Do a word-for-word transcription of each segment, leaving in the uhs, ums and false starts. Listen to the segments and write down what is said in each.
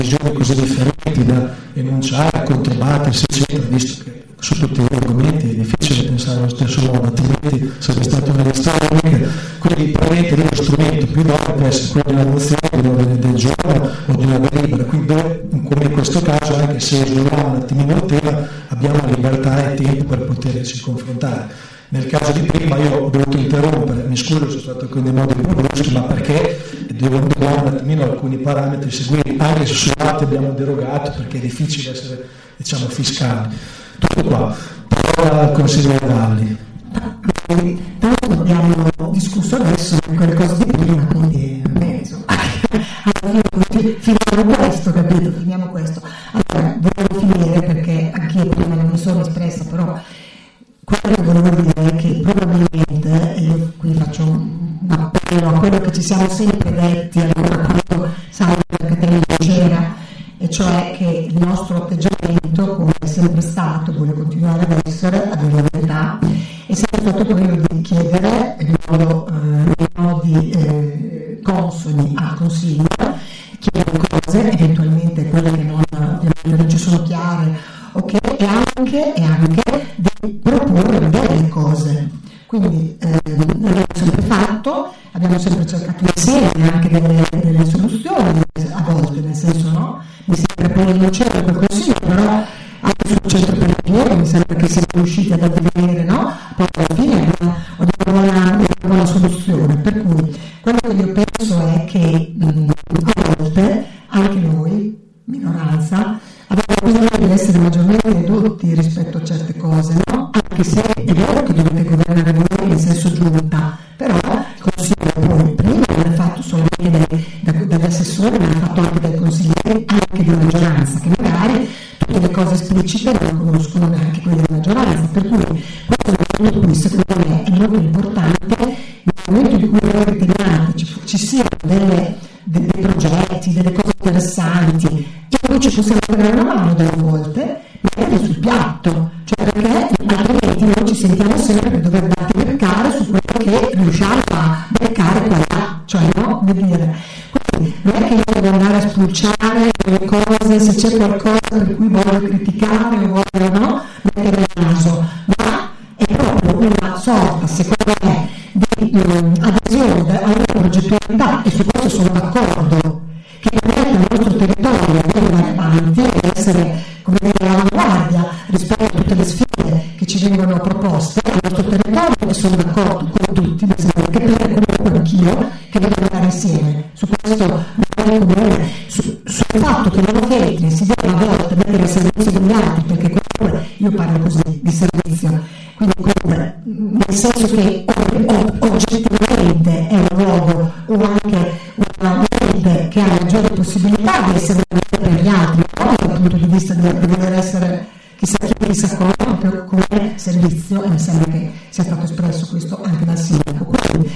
visioni così differenti da enunciare, controbattersi, eccetera, visto che su tutti gli argomenti è difficile pensare allo stesso modo, altrimenti sarebbe stato una lezione. Quindi probabilmente lì lo strumento più idoneo può essere quello della mozione, dell'ordine del giorno o di una delibera, quindi dove, come in questo caso, anche se esploriamo un attimino il tema, abbiamo libertà e tempo per poterci confrontare. Nel caso di prima io ho dovuto interrompere, mi scuso se sono stato con dei modi più bruschi, ma perché devo un attimino alcuni parametri seguire, anche se su altri abbiamo derogato perché è difficile essere, diciamo, fiscali. Tutto qua. Parola al consigliere Valli. Tanto abbiamo discusso adesso quelle cose di prima, quindi insomma, finiamo questo, capito? Finiamo questo. Allora, volevo finire perché anch'io prima non mi sono espressa, però quello che volevo dire è che probabilmente, e io qui faccio un appello a quello che ci siamo sempre detti allora quando Salvo Caterina c'era, e cioè che il nostro atteggiamento, come è sempre stato, vuole continuare ad essere, a dire la verità, è sempre stato quello di chiedere in modo, eh, in modi eh, consoni al Consiglio, chiedere cose, eventualmente quelle che non, non ci sono chiare, ok, e anche, e anche di proporre delle cose. Quindi eh, l'abbiamo sempre fatto, abbiamo sempre cercato insieme anche delle, delle soluzioni, a volte, nel senso, no? Mi sembra poi non c'era quel consiglio, però anche sul centro per l'impiego mi sembra che siamo riusciti ad avvenire, no? Poi alla fine abbiamo una buona, una buona soluzione. Per cui quello che io penso è che mh, a volte anche noi, minoranza, abbiamo bisogno di essere maggiormente ridotti rispetto a certe cose, no? Anche se è vero che dovete governare voi in senso giunta, però il Consiglio poi prima non è fatto solamente dai, da, dagli assessori, ma è fatto anche dai consiglieri, anche di maggioranza, che magari tutte le cose esplicite non conoscono neanche quelli di maggioranza, per cui questo è un qui secondo me è molto importante nel momento in cui voi riteniate ci, ci siano delle, dei, dei progetti, delle cose interessanti, e noi ci possiamo prendere una mano delle volte, metterli sul piatto, cioè perché altrimenti noi ci sentiamo sempre di dover beccare su quello che riusciamo a beccare qua là, cioè no, come dire. Quindi non è che io devo andare a spulciare le cose, se c'è qualcosa per cui voglio criticare o voglio no, mettere il naso, ma è proprio una sorta, secondo me, di um, adesione a una progettualità, e su questo sono d'accordo, che permette al nostro territorio di andare avanti e essere, come dire, all'avanguardia rispetto a tutte le sfide che ci vengono proposte al nostro territorio, e sono d'accordo con tutti, mi sembra che per comunque anch'io, che devono andare insieme. Su questo non è comune, su, sul fatto che non Feltri si deve a volte mettere a servizio degli altri, perché comunque io parlo così di servizio, quindi comunque nel senso che oggettivamente è un luogo o anche una mente che ha maggiori possibilità di essere per gli altri, non dal punto di vista di, di voler essere chissà chi, chissà come, proprio come servizio, e mi sembra che sia stato espresso questo anche dal sindaco. Quindi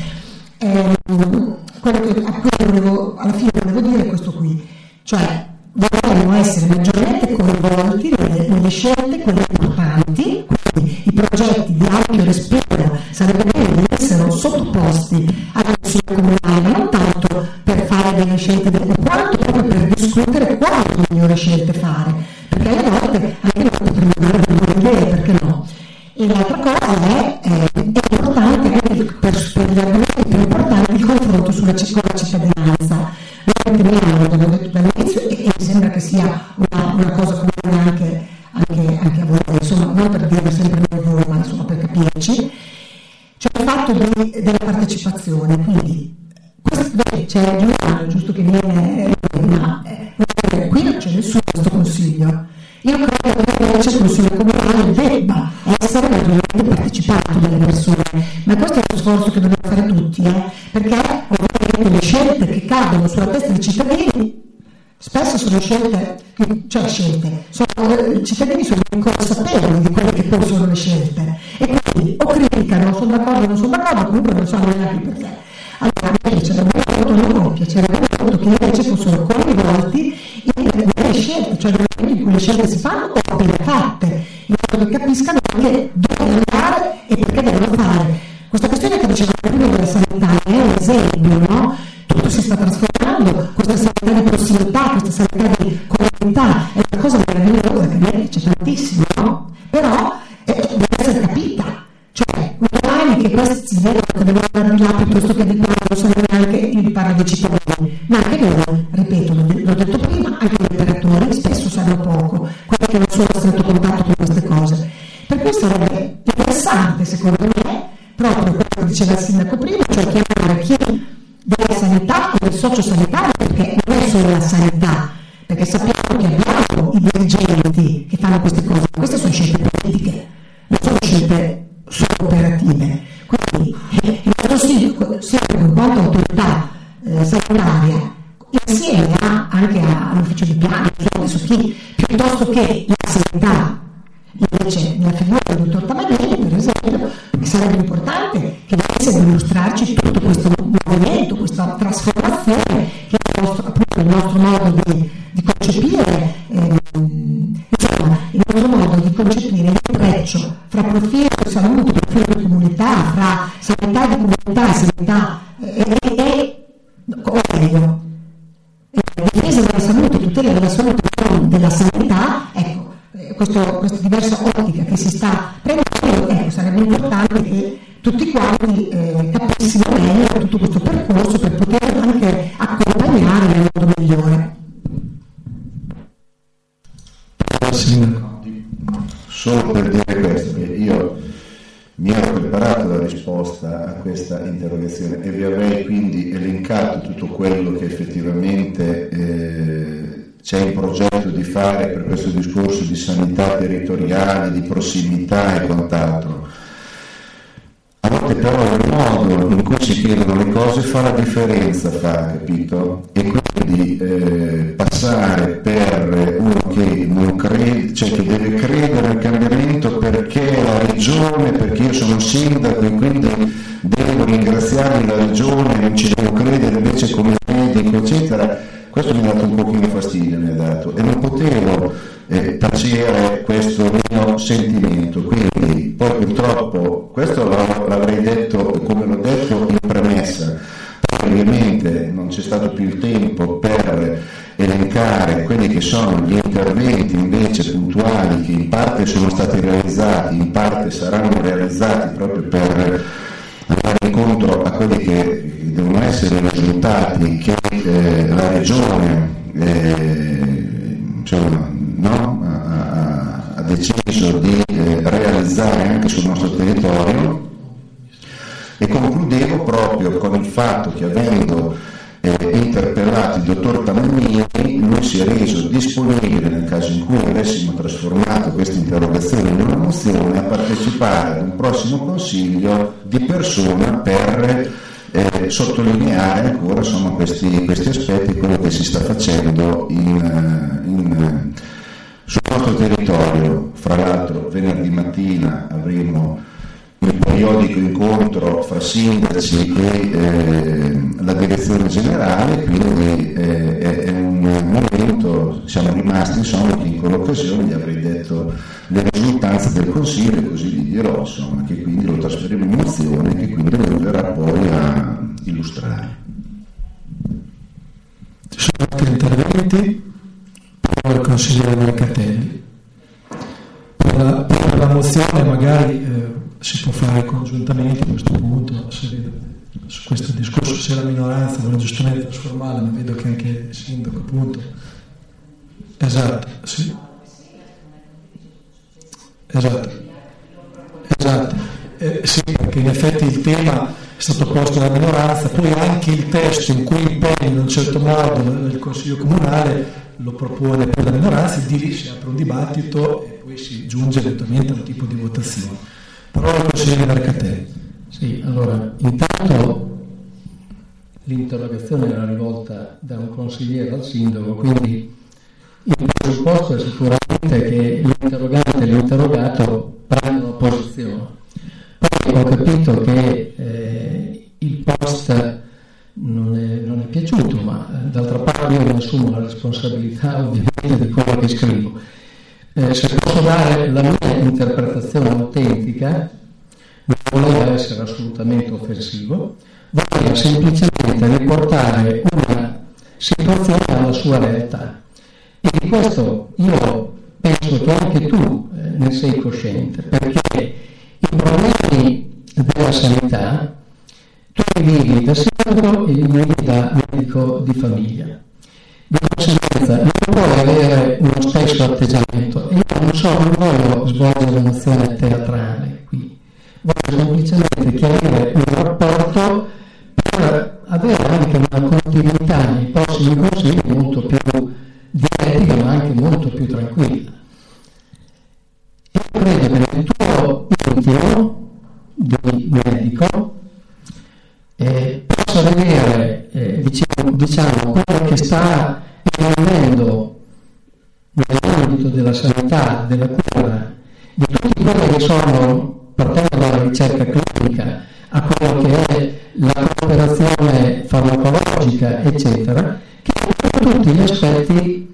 ehm, quello che a cui volevo, alla fine volevo dire è questo qui, cioè vorremmo essere maggiormente coinvolti nelle, nelle scelte, quelle importanti, quindi i progetti di ampio respiro sarebbe bene che essero sottoposti al Consiglio Comunale, ma non tanto per fare delle scelte, quanto proprio per discutere quali migliori scelte fare, perché a volte anche noi potremmo avere delle buone idee, perché no? E l'altra cosa è, eh, è importante anche per, per gli argomenti più importanti il confronto sulla, con la cittadinanza. Noi riteniamo, l'abbiamo detto dall'inizio, e, e mi sembra che sia una, una cosa comune anche, anche, anche a voi, insomma, non per dire sempre noi voi, ma insomma per capirci, cioè il fatto di, della partecipazione. Quindi questo, beh, c'è Giuliano, giusto che viene, ma eh, qui non c'è nessuno in questo consiglio. Io credo che invece il Consiglio Comunale debba essere maggiormente partecipato dalle persone, ma questo è uno sforzo che dobbiamo fare tutti, eh? Perché ovviamente le scelte che cadono sulla testa dei cittadini spesso sono scelte, cioè scelte, sono, i cittadini sono inconsapevoli di quelle che poi sono le scelte, e quindi o criticano, sono d'accordo, non sono d'accordo, comunque non sanno neanche perché. Allora mi piacerebbe molto, non mi piacerebbe molto che invece fossero coinvolti in le scelte, cioè nel momento in cui le scelte si fanno o appena fatte, in modo che capiscano anche dove andare e perché devono fare. Questa questione che dicevamo prima della sanità è un esempio, no? Tutto si sta trasformando, questa sanità di prossimità, questa sanità di comunità, è una cosa meravigliosa che a me piace tantissimo, no? Però eh, deve essere capita. Cioè, un domani che questi si vedono che devono andare di là piuttosto che di qua, non sono neanche, io parlo dei cittadini, ma anche loro, ripeto, l'ho detto prima, anche gli operatori spesso sanno poco, quelli che non sono a stretto contatto con queste cose. Per cui sarebbe interessante, secondo me, proprio quello che diceva il sindaco prima, cioè chiamare chi della sanità o del sociosanitario, perché non è solo la sanità, perché sappiamo che abbiamo i dirigenti che fanno queste cose, queste sono scelte politiche, non sono scelte sono operative. Quindi eh, il nostro sindaco, in quanto autorità eh, sanitaria, insieme a, anche a, all'ufficio di piano, adesso chi, piuttosto che la sanità, invece nella figura del dottor Tamagnini, per esempio, sarebbe importante che venisse ad illustrarci tutto questo movimento, questa trasformazione che è il nostro, appunto, il nostro modo di, di concepire eh, insomma, il nostro modo di concepire l'intreccio fra profilo di salute, profilo di comunità, fra sanità di comunità e sanità e, e, e o meglio, difesa della salute, tutela della salute della sanità, ecco, questo, questa diversa ottica che si sta prendendo, ecco, sarebbe importante che tutti quanti eh, capissimo meglio tutto questo percorso per poter anche accompagnare nel modo migliore. Solo per dire questo, che io mi ero preparato la risposta a questa interrogazione e vi avrei quindi elencato tutto quello che effettivamente eh, c'è in progetto di fare per questo discorso di sanità territoriale, di prossimità e quant'altro. A volte però il modo in cui si chiedono le cose fa la differenza, fa, capito? E quindi eh, passare per uno che non crede, cioè che deve credere al cambiamento perché la regione, perché io sono sindaco e quindi devo ringraziare la regione, non ci devo credere invece come medico, eccetera, questo mi ha dato un pochino fastidio, mi ha dato, e non potevo eh, tacere questo mio sentimento, quindi poi purtroppo questo l'avrei detto come l'ho detto in premessa, poi ovviamente non c'è stato più il tempo per elencare quelli che sono gli interventi invece puntuali che in parte sono stati realizzati, in parte saranno realizzati proprio per andare incontro a quelli che devono essere i risultati che eh, la regione eh, cioè, no, ha, ha deciso di eh, realizzare anche sul nostro territorio. E concludevo proprio con il fatto che, avendo eh, interpellato il dottor Tamagnini, lui si è reso disponibile, nel caso in cui avessimo trasformato questa interrogazione in una mozione, a partecipare ad un prossimo consiglio di persona per eh, sottolineare ancora insomma, questi, questi aspetti, quello che si sta facendo in, in, sul nostro territorio. Fra l'altro venerdì mattina avremo il periodico incontro fra sindaci e eh, la direzione generale, quindi eh, è, è un momento, siamo rimasti insomma che in quell'occasione gli avrei detto le risultanze del consiglio e così gli dirò insomma che quindi lo trasferiremo in mozione e che quindi lo verrà poi a illustrare. Ci sono altri interventi? Poi il consigliere Mercatelli. Per la, per la mozione magari eh, si può fare congiuntamente a questo punto, se, su questo discorso, se la minoranza vuole giustamente trasformarla, ma vedo che anche il sindaco appunto. Esatto, sì. Esatto, esatto. Eh, sì, perché in effetti il tema è stato posto dalla minoranza, poi anche il testo in cui impegna in un certo modo il Consiglio Comunale lo propone per la minoranza, di lì si apre un dibattito e poi si giunge eventualmente a un tipo di votazione. Parola al consigliere Mercatelli. Sì, allora, intanto l'interrogazione era rivolta da un consigliere al sindaco, quindi il presupposto è sicuramente che l'interrogante e l'interrogato prendono posizione. Poi ho capito che eh, il post non è, non è piaciuto, ma eh, d'altra parte io mi assumo la responsabilità ovviamente di quello che scrivo. Eh, se posso dare la mia interpretazione autentica, non voleva essere assolutamente offensivo, voleva semplicemente riportare una situazione alla sua realtà. E di questo io penso che anche tu eh, ne sei cosciente, perché i problemi della sanità tu li vivi da sindaco e li vivi da medico di famiglia. Di conseguenza non puoi avere uno stesso atteggiamento. E io non so, non voglio svolgere un'azione teatrale qui, voglio semplicemente chiarire un rapporto per avere anche una continuità nei prossimi consigli molto più direttica ma anche molto più tranquilla. E credo che nel tuo intimo di medico eh, possa vedere eh, diciamo, diciamo quello che sta evolvendo nell'ambito della sanità, della cura, di tutti quelli che sono, partendo dalla ricerca clinica a quello che è la cooperazione farmacologica, eccetera, che hanno tutti gli aspetti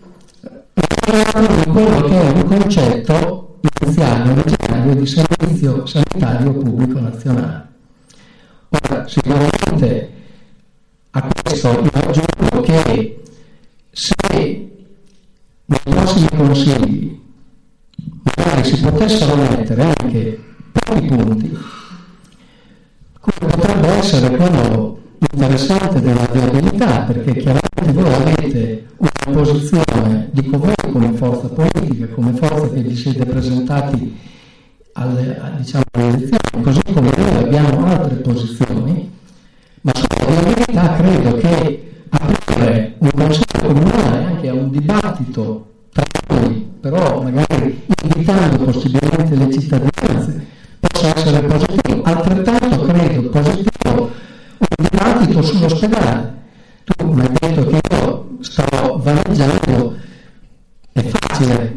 di quello che è un concetto iniziale, originario di servizio sanitario pubblico nazionale. Ora, sicuramente a questo io aggiungo che se nei prossimi consigli magari si potessero mettere anche pochi punti, come potrebbe essere quello interessante della viabilità, perché chiaramente voi avete una posizione, dico voi come forza politica, come forza che vi siete presentati alle, diciamo, alle elezioni, così come noi abbiamo altre posizioni, ma sulla viabilità credo che aprire un consiglio comunale anche a un dibattito tra noi, però magari invitando possibilmente le cittadinanze, possa essere positivo. Altrettanto credo positivo un dibattito sull'ospedale. Tu mi hai detto che io sto vaneggiando, è facile,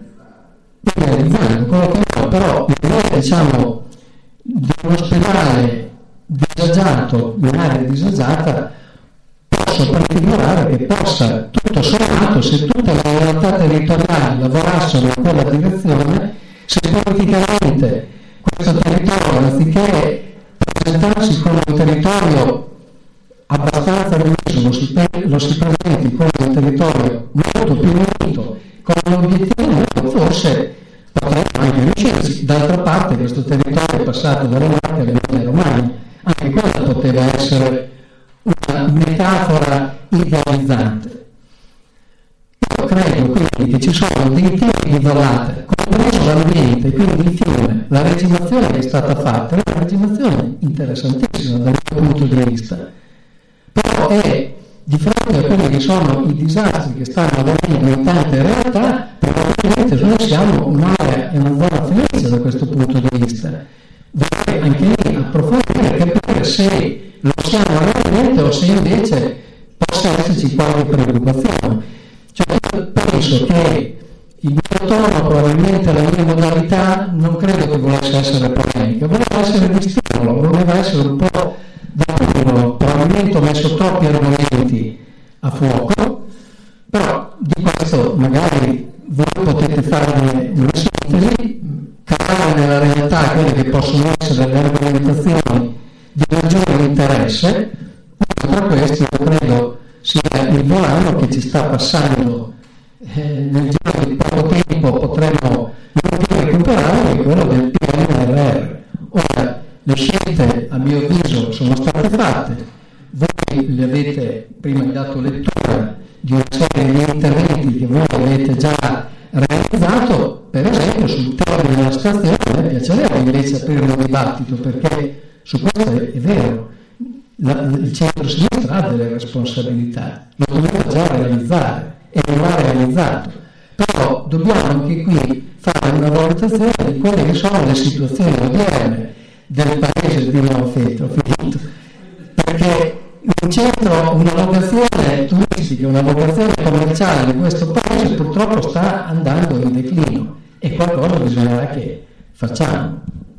realizzando quello che ho, però l'idea, diciamo, di un ospedale disagiato, in un'area disagiata, posso prefigurare che possa, tutto sommato, se tutte le realtà territoriali lavorassero in quella direzione, se politicamente questo territorio, anziché presentarsi come un territorio abbastanza diviso, lo si, lo si presenti come un territorio molto più unito, con un obiettivo, forse potremmo anche riuscirci. D'altra parte questo territorio è passato dalle Marche alle Romane, anche quella poteva essere una metafora idealizzante. Io credo quindi che ci sono dei tipi di vallate, compreso l'ambiente, quindi il fiume, la regimazione che è stata fatta, è una regimazione interessantissima dal mio punto di vista, però è di fronte a quelli che sono i disastri che stanno avvenendo in tante realtà, probabilmente noi siamo un'area e una zona felice da questo punto di vista. Vorrei anche lì approfondire e capire se lo siamo realmente o se invece possa esserci qualche preoccupazione. Cioè, io penso che il mio tono, probabilmente la mia modalità, non credo che volesse essere polemica, voleva essere di stimolo, voleva essere un po' da puro, probabilmente ho messo troppi argomenti a fuoco, però di questo magari voi potete fare una sintesi, calare nella realtà quelle che possono essere le argomentazioni di maggiore interesse. Tra questi io credo sia il volano che ci sta passando eh, nel giro di poco tempo, potremmo non più recuperare, è quello del P N R R. Ora, le scelte a mio avviso sono state fatte, voi le avete prima dato lettura di una serie di interventi che voi avete già realizzato. Per esempio sul tema della stazione a me piacerebbe invece aprire un dibattito, perché su questo è, è vero, la, il centro-sinistra ha delle responsabilità, lo doveva già realizzare e lo ha realizzato, però dobbiamo anche qui fare una valutazione di quelle che sono le situazioni odierne del paese di nuovo Feltro, perché un centro, una vocazione turistica, una vocazione commerciale di questo paese purtroppo sta andando in declino e qualcosa bisognerà che facciamo.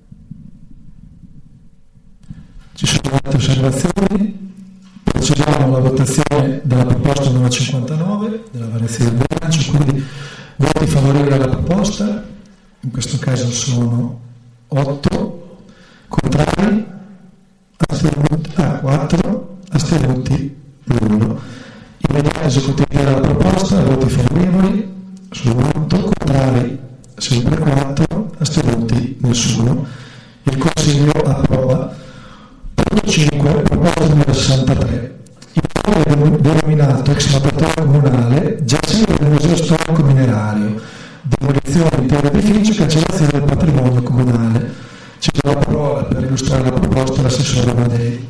Ci sono altre osservazioni? Procediamo alla votazione della proposta numero cinquantanove della variazione del bilancio, quindi voti favorevoli alla proposta, in questo caso sono otto, contrari, astenuti, ah, quattro, astenuti uno. Immediata esecutiva della proposta, voti favorevoli, sull'otto, contrari sempre quattro, astenuti nessuno. Il Consiglio approva. Punto cinque, proposta numero sessantatré. Il nuovo denominato ex mappatoio comunale, già sede del Museo Storico Minerario, demolizione di intero edificio e cancellazione del patrimonio comunale. Ci do la parola per illustrare la proposta l'assessore Amadei.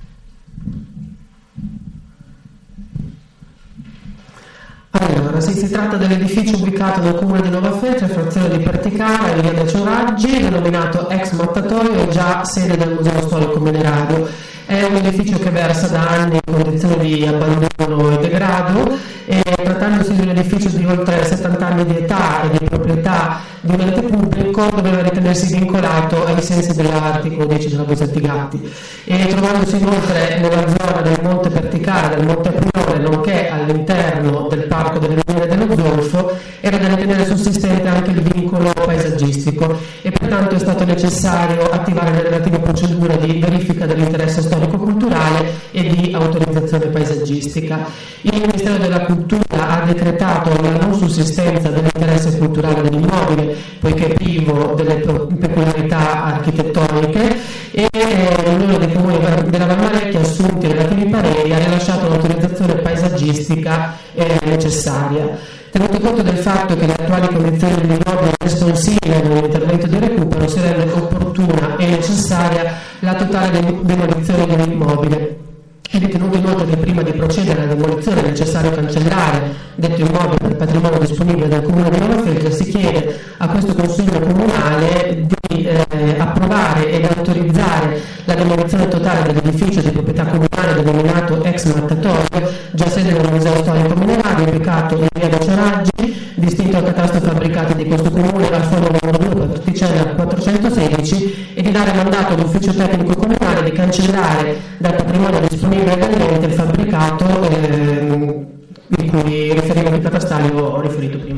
Allora, sì, si tratta dell'edificio ubicato nel comune di Nova Feltre, frazione di Perticara, in via dei Cioraggi, denominato ex mattatoio, già sede del Museo Storico Minerario. È un edificio che versa da anni in condizioni di abbandono e degrado, e trattandosi di un edificio di oltre settanta anni di età e di proprietà di un ente pubblico, doveva ritenersi vincolato ai sensi dell'articolo dieci della Bosetti Gatti, e trovandosi inoltre nella zona del Monte Perticara, del Monte Priore, nonché all'interno del Parco delle Miniere dello Zolfo, era da ritenere sussistente anche il vincolo paesaggistico, e pertanto è stato necessario attivare le relative procedure di verifica dell'interesse storico-culturale e di autorizzazione paesaggistica. Il Ministero della Cultura ha decretato la non sussistenza dell'interesse culturale dell'immobile, poiché è privo delle peculiarità architettoniche, e l'Unione dei Comuni della Valmarecchia, assunti i relativi pareri, ha rilasciato l'autorizzazione paesaggistica eh, necessaria. Tenuto conto del fatto che le attuali condizioni dell'immobile responsive nell'intervento di recupero, si rende opportuna e necessaria la totale demolizione dell'immobile. È ritenuto inoltre che prima di procedere alla demolizione è necessario cancellare detto immobile del patrimonio disponibile del Comune di Nova Feltre. Si chiede a questo Consiglio Comunale di eh, approvare ed autorizzare la demolizione totale dell'edificio di proprietà comunale denominato ex mattatoio, già sede del Museo Storico Minerario, ubicato in via dei Cioraggi, distinto al catasto fabbricati di questo Comune al fondo numero due, Particella quattrocentosedici, e di dare mandato all'ufficio tecnico comunale di cancellare dal patrimonio disponibile dell'ente il fabbricato eh, di cui riferimento catastale ho riferito prima.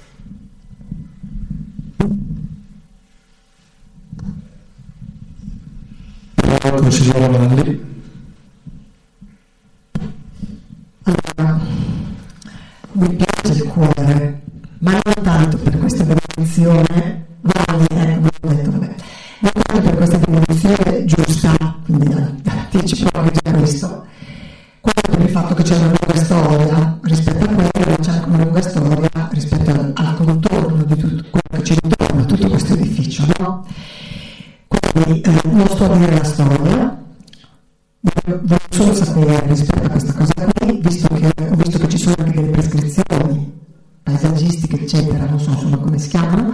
Consigliere Amalli. Allora, mi piace il cuore, ma non tanto per questa demolizione, guardi, ecco, ho detto, vabbè, non tanto per questa demolizione giusta, quindi anticipo anche già questo, quanto per il fatto che c'è una lunga storia rispetto a quello, c'è anche una lunga storia rispetto al, al contorno di tutto quello che ci intorno, tutto questo edificio, no? Quindi eh, non sto a dire la storia, voglio solo sapere rispetto a questa cosa qui, visto che ho visto che ci sono anche delle prescrizioni paesaggistiche, eccetera, non so insomma come si chiamano,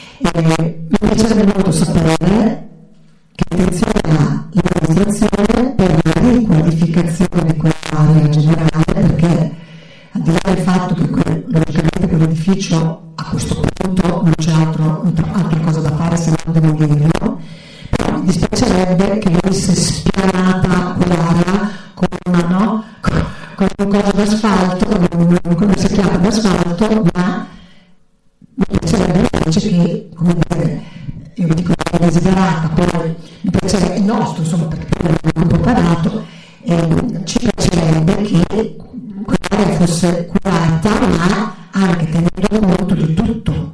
e mi piacerebbe molto sapere che intenzione ha l'amministrazione per la riqualificazione di quell'area generale, perché al di là del fatto che que- logicamente quell'edificio a questo punto non c'è altro, altra cosa da fare se non demolirlo, però mi dispiacerebbe che venisse spianata quell'area con una, no? con, con un coso d'asfalto, con una secchiata d'asfalto, ma mi piacerebbe invece che, come dire, io vi dico che è desiderata, poi mi piacerebbe il nostro, insomma, perché poi abbiamo un po' pagato, eh, ci piacerebbe che quell'area fosse curata, ma anche tenendo conto di tutto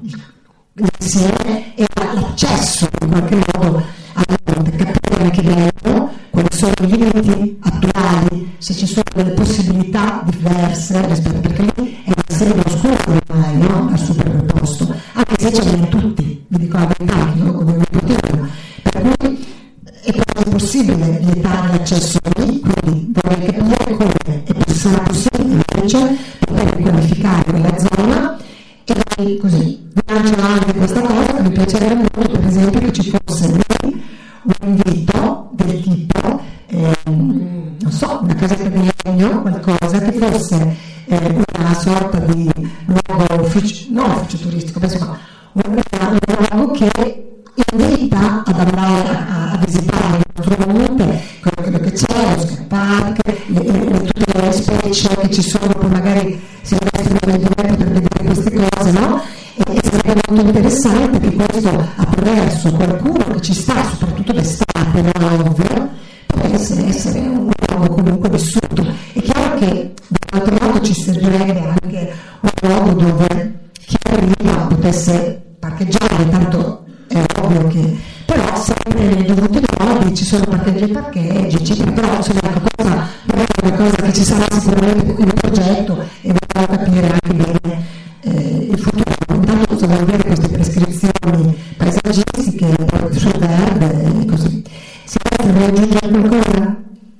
l'insieme e l'accesso in qualche modo al monte, capire anche meglio quali sono i limiti attuali, se ci sono delle possibilità diverse rispetto, perché lì è una serie oscura ormai, no? Al super preposto, anche se ce n'è tutti, vi dico la verità, io come un potevo, per cui è quasi possibile vietare l'accesso lì, quindi vorrei capire come e sarà possibile invece poter riqualificare quella zona. E così, lancio anche questa cosa, mi piacerebbe molto per esempio che ci fosse lì un invito del tipo, eh, non so, una casetta di legno, qualcosa che fosse eh, una sorta di luogo ufficio, non ufficio turistico, ma insomma, un, un luogo che invita ad andare a, a visitare naturalmente quello che c'è, lo skate park, le, le, tutte le specie che ci sono, poi magari si investono nel diretto per vedere queste cose, no? E, e sarebbe molto interessante che questo attraverso qualcuno che ci sta, soprattutto d'estate, no? Ovvio, potesse essere un luogo comunque vissuto. È chiaro che dall'altro lato ci servirebbe anche un luogo dove chi arriva potesse parcheggiare, tanto è ovvio che, però sempre nei dovuti modi ci sono parcheggi e parcheggi, eccetera, però insomma ecco, questa è una cosa che ci sarà sicuramente in un progetto e vogliamo capire anche bene eh, il futuro. Intanto cosa vuol dire queste prescrizioni paesaggistiche sul verde e così. Si vuole aggiungere qualcosa?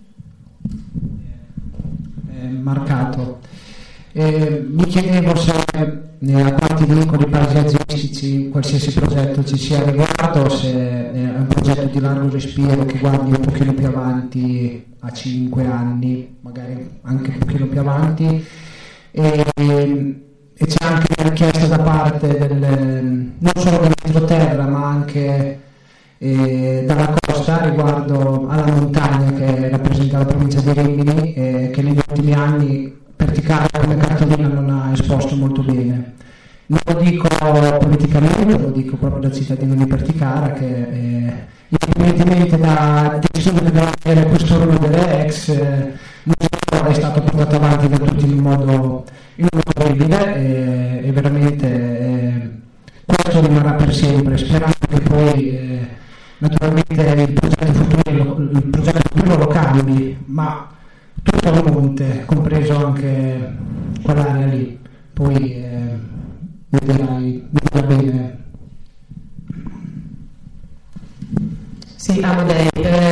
Eh, marcato. Eh, mi chiedevo se eh, a quanti vincoli paesaggistici qualsiasi progetto ci sia riguardo, se eh, è un progetto di largo respiro che guardi un pochino più avanti, a cinque anni, magari anche un pochino più avanti, e, e c'è anche una richiesta da parte del, non solo dell'entroterra ma anche eh, dalla costa riguardo alla montagna che rappresenta la provincia di Rimini, eh, che negli ultimi anni Perticara come cartolina non ha esposto molto bene. Non lo dico politicamente, lo dico proprio da cittadino di Perticara che eh, indipendentemente da decisione che deve avere questo ruolo delle ex eh, non è stato portato avanti da tutti in un modo, in un modo orribile e, e veramente eh, questo rimarrà per sempre, sperando che poi eh, naturalmente il progetto futuro, il progetto futuro lo cambi, ma tutto il monte, compreso anche quell'area lì, poi eh, vedrai, vedrai bene. Sì, Amadei,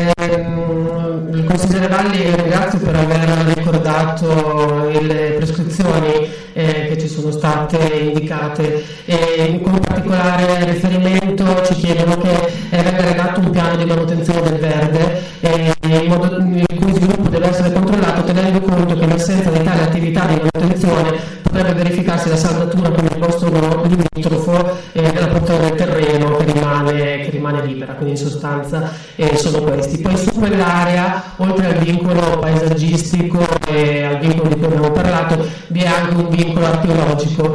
ehm, il consigliere Valli ringrazio per aver ricordato le prescrizioni eh, che ci sono state indicate e con particolare riferimento ci chiedono che venga redatto un piano di manutenzione del verde eh, in modo il cui sviluppo deve essere controllato tenendo conto che in assenza di tale attività di manutenzione potrebbe verificarsi la saldatura con il bosco limitrofo eh, della portata del terreno che rimane, che rimane libera, quindi in sostanza eh, sono questi. Poi su quell'area, oltre al vincolo paesaggistico e al vincolo di cui abbiamo parlato, vi è anche un vincolo archeologico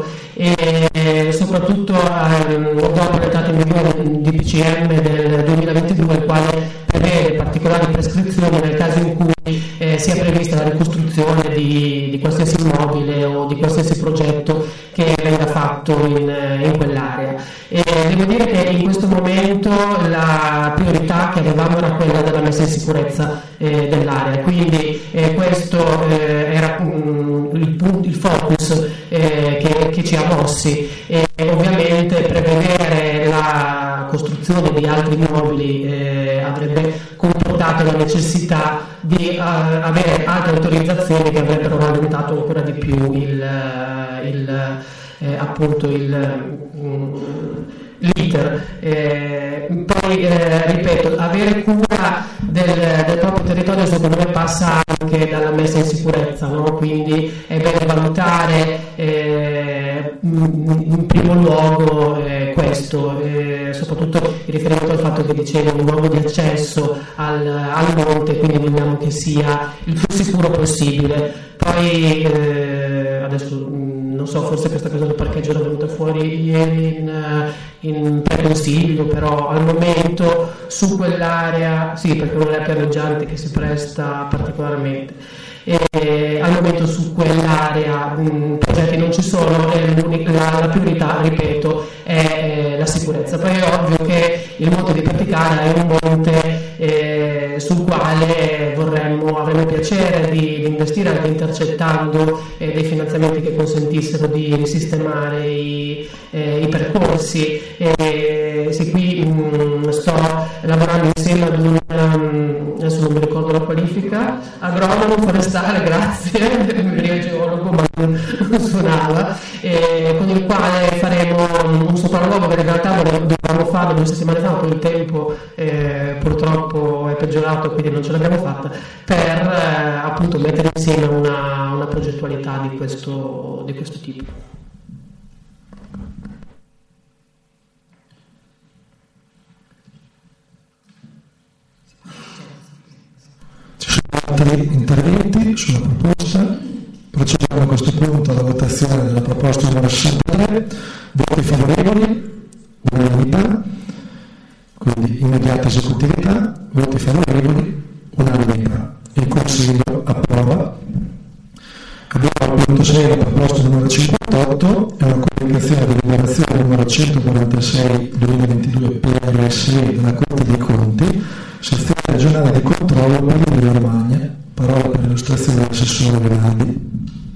e soprattutto ehm, dopo l'entrata in vigore del D P C M del duemilaventidue, il quale prevede particolari prescrizioni nel caso in cui eh, sia prevista la ricostruzione di, di qualsiasi immobile o di qualsiasi progetto che venga fatto in, in quell'area. E devo dire che in questo momento la priorità che avevamo era quella della messa in sicurezza eh, dell'area, quindi eh, questo eh, era um, il, punto, il focus eh, che, che ci ha mossi e ovviamente prevedere la costruzione di altri immobili eh, avrebbe comportato la necessità di uh, avere altre autorizzazioni che avrebbero rallentato ancora di più il, il eh, appunto il um, l'iter. Eh, poi eh, ripeto, avere cura del, del proprio territorio secondo me passa anche dalla messa in sicurezza, no? Quindi è bene valutare eh, in primo luogo eh, questo, eh, soprattutto in riferimento al fatto che dicevo un luogo di accesso al, al monte, quindi vogliamo che sia il più sicuro possibile. Poi eh, adesso non so, forse questa cosa del parcheggio era venuta fuori ieri in, in preconsiglio, però al momento su quell'area sì, perché non è pianeggiante che si presta particolarmente. E al momento su quell'area mh, progetti non ci sono e la, la priorità, ripeto, è eh, la sicurezza. Poi è ovvio che il monte di Perticara è un monte eh, sul quale vorremmo, avremmo piacere di, di investire anche intercettando eh, dei finanziamenti che consentissero di risistemare i, eh, i percorsi. E, se qui mh, sto lavorando insieme ad un, um, adesso non mi ricordo la qualifica, agronomo forestale, grazie, io geologo ma non, non suonava, eh, con il quale faremo un sopralluogo che in realtà dovevamo farlo due settimane fa, poi il tempo eh, purtroppo è peggiorato quindi non ce l'abbiamo fatta, per eh, appunto mettere insieme una, una progettualità di questo, di questo tipo. Altri interventi sulla proposta? Procediamo a questo punto alla votazione della proposta numero sessantatré. Voti favorevoli? Unanimità, quindi immediata esecutività. Voti favorevoli? Unanimità. Il Consiglio approva. Abbiamo punto sei è la proposta numero cinquantotto, è una comunicazione di deliberazione numero centoquarantasei duemilaventidue P R S I della Corte dei Conti, sezione regionale di controllo per l'Emilia Romagna. Parola per l'illustrazione dell'assessore Rinaldi.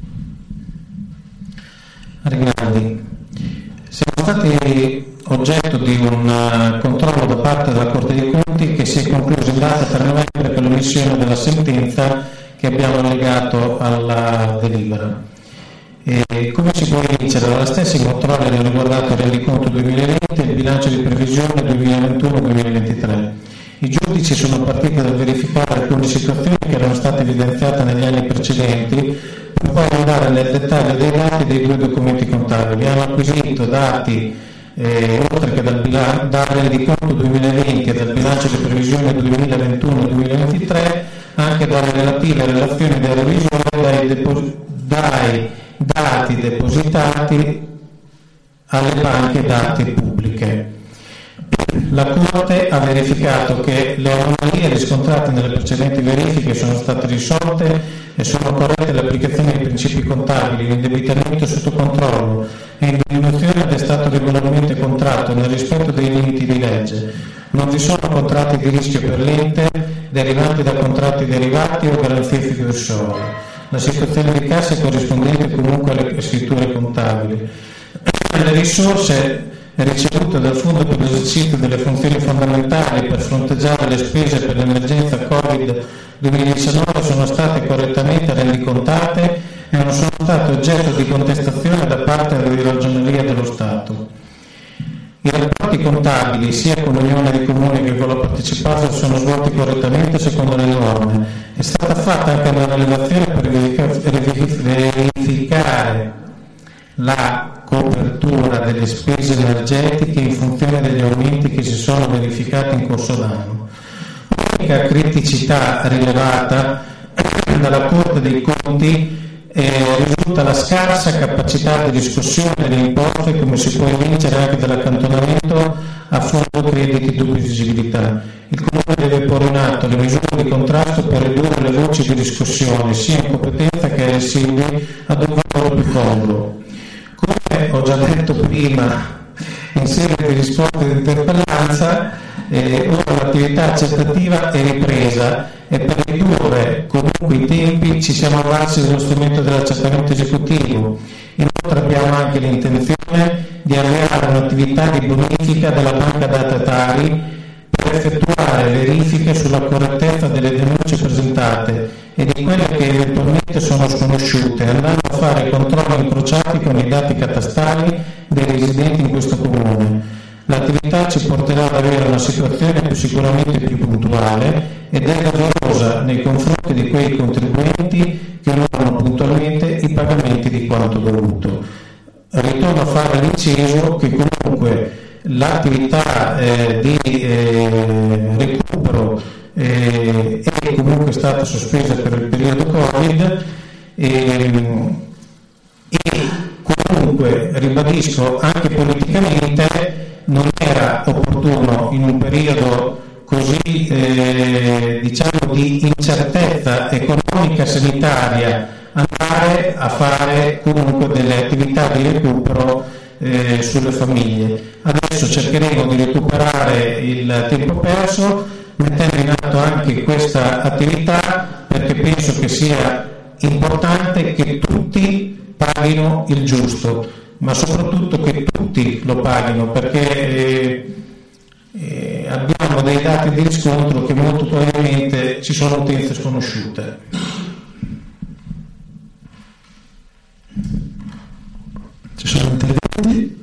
Rinaldi. Siamo stati oggetto di un controllo da parte della Corte dei Conti che si è concluso in data tre novembre con l'emissione della sentenza che abbiamo allegato alla delibera. E come si può evincere dalla stessa, i controlli hanno riguardato il rendiconto duemilaventi e il bilancio di previsione duemilaventuno duemilaventitré. I giudici sono partiti dal verificare alcune situazioni che erano state evidenziate negli anni precedenti, per poi andare nel dettaglio dei dati dei due documenti contabili. Hanno acquisito dati eh, oltre che dal, bilan- dal rendiconto duemilaventi e dal bilancio di previsione duemilaventuno duemilaventitré, anche dalle relative relazioni del revisore dai, depo- dai dati depositati alle banche dati pubbliche. La Corte ha verificato che le anomalie riscontrate nelle precedenti verifiche sono state risolte e sono corrette le applicazioni dei principi contabili, l'indebitamento sotto controllo e in diminuzione ed è stato regolarmente contratto nel rispetto dei limiti di legge. Non vi sono contratti di rischio per l'ente derivanti da contratti derivati o garanzie fiduciarie. La situazione di cassa è corrispondente comunque alle scritture contabili. Le risorse ricevute dal Fondo per l'esercizio delle funzioni fondamentali per fronteggiare le spese per l'emergenza Covid duemiladiciannove sono state correttamente rendicontate e non sono state oggetto di contestazione da parte della Ragioneria dello Stato. I rapporti contabili sia con l'Unione di Comuni che con la partecipazione sono svolti correttamente secondo le norme. È stata fatta anche una relazione per verificare la copertura delle spese energetiche in funzione degli aumenti che si sono verificati in corso d'anno. L'unica criticità rilevata dalla Corte dei Conti eh, risulta la scarsa capacità di riscossione delle imposte, come si può evincere anche dall'accantonamento a fondo crediti di esigibilità. Il Comune deve porre in atto le misure di contrasto per ridurre le voci di riscossione, sia in competenza che ai residui, ad un valore più congruo. Come ho già detto prima in seguito di risposta di interpellanza, eh, ora l'attività accettativa è ripresa e per ridurre comunque i tempi ci siamo avvalsi dello strumento dell'accertamento esecutivo. Inoltre abbiamo anche l'intenzione di avviare un'attività di bonifica della banca data Tari per effettuare verifiche sulla correttezza delle denunce presentate e di quelle che eventualmente sono sconosciute, andando a fare controlli incrociati con i dati catastali dei residenti in questo comune. L'attività ci porterà ad avere una situazione più sicuramente più puntuale ed è doverosa nei confronti di quei contribuenti che non hanno puntualmente i pagamenti di quanto dovuto. Ritorno a fare l'inciso che comunque l'attività eh, di eh, recupero eh, è comunque stata sospesa per il periodo Covid e, e comunque ribadisco anche politicamente non era opportuno in un periodo così eh, diciamo di incertezza economica sanitaria andare a fare comunque delle attività di recupero eh, sulle famiglie. Adesso cercheremo di recuperare il tempo perso mettendo in atto anche questa attività perché penso che sia importante che tutti paghino il giusto, ma soprattutto che tutti lo paghino perché eh, eh, abbiamo dei dati di riscontro che molto probabilmente ci sono utenze sconosciute. Ci sono interventi?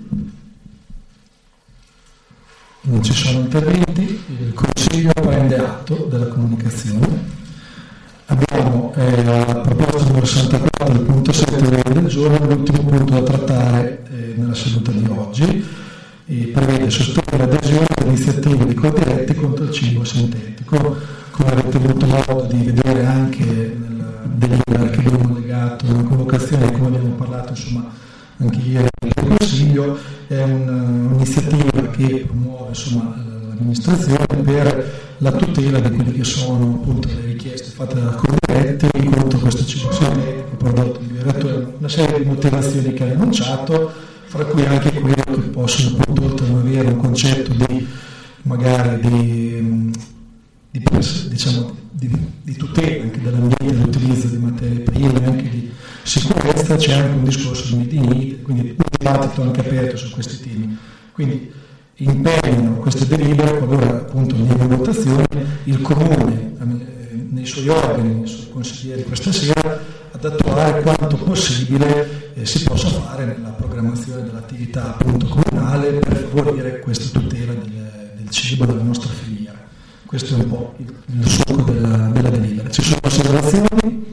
Non ci sono interventi, il Consiglio prende atto della comunicazione. Abbiamo eh, la proposta numero sessantaquattro del punto sette del giorno, l'ultimo punto da trattare eh, nella seduta di oggi, e prevede sostenere l'adesione all'iniziativa di Coldiretti contro il cibo sintetico. Come avete avuto modo di vedere anche nella delibera che abbiamo legato alla convocazione, come abbiamo parlato insomma anche ieri nel Consiglio, è un, un'iniziativa che promuove insomma dell'amministrazione per la tutela di quelle che sono appunto le richieste fatte da Coldiretti contro questo cibo sintetico prodotto in bioreattore, una serie di motivazioni che ha enunciato, fra cui anche quello che possono appunto, oltre a non avere un concetto di magari di, di, diciamo, di, di tutela anche dell'ambiente, dell'utilizzo di materie prime, anche di sicurezza, c'è anche un discorso di made in Italy, quindi un dibattito anche aperto su questi temi. Quindi impegnano queste delibere, qualora appunto andiamo in votazione, il Comune eh, nei suoi organi, nei suoi consiglieri questa sera, ad attuare quanto possibile eh, si possa fare nella programmazione dell'attività appunto comunale per favorire questa tutela del, del cibo della nostra filiera. Questo è un po' il, il succo della, della delibera. Ci sono osservazioni?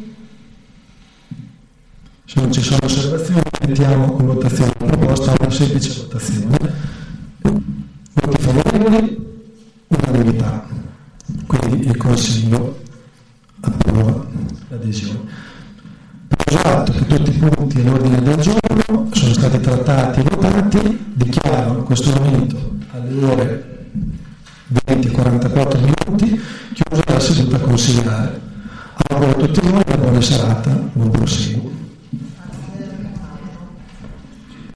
Se non ci sono osservazioni mettiamo in votazione la proposta a una semplice votazione. Voti favorevoli, unanimità. Quindi il Consiglio approva l'adesione. Preso atto che tutti i punti all'ordine del giorno sono stati trattati e votati, dichiaro in questo momento alle ore venti e quarantaquattro minuti chiusa la seduta consigliare. Auguro a tutti voi una buona serata, buon proseguo.